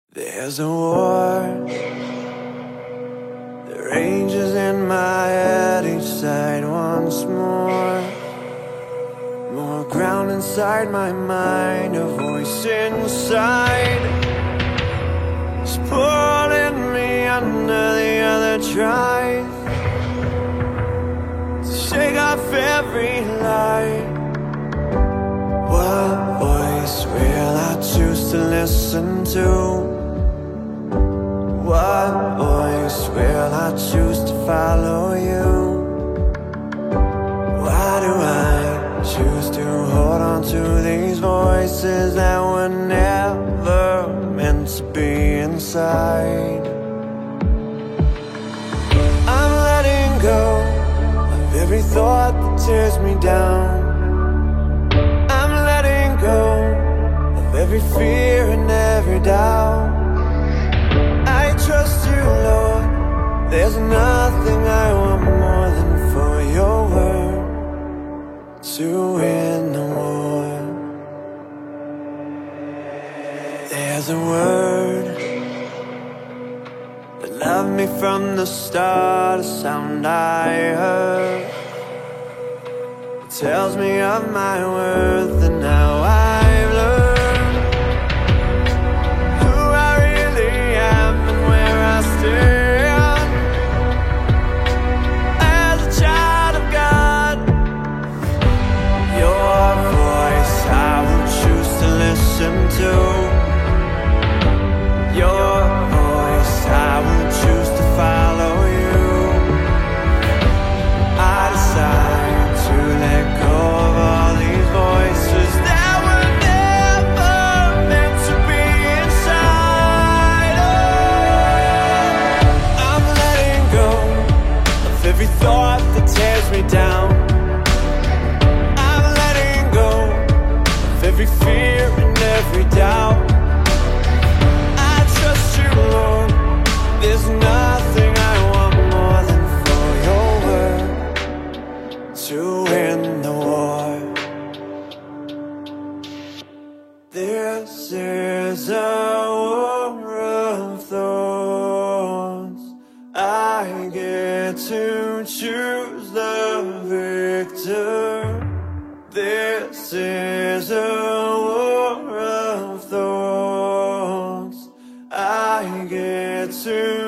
There's a war that rages in my head each side once more. More ground inside my mind, a voice inside is pulling me under. The other tries to shake off every lie. What voice will I choose to listen to? What voice will I choose to follow you? Why do I choose to hold on to these voices that were never meant to be inside? I'm letting go of every thought that tears me down. I'm letting go of every fear and every doubt. Trust you, Lord. There's nothing I want more than for your word to win the war. There's a word that loved me from the start, a sound I heard. It tells me of my worth and how I've learned as a child of God. Your voice I will choose to listen to. Your voice I will choose to follow you. I decide to let go of all these voices that were never meant to be inside. I'm letting go of every thought that tears me down. I'm letting go of every fear and every doubt. I trust you, Lord. There's nothing I want more than for your word to win the war. This is a war of thoughts. I get to choose the victor. This is a war of thoughts. I get to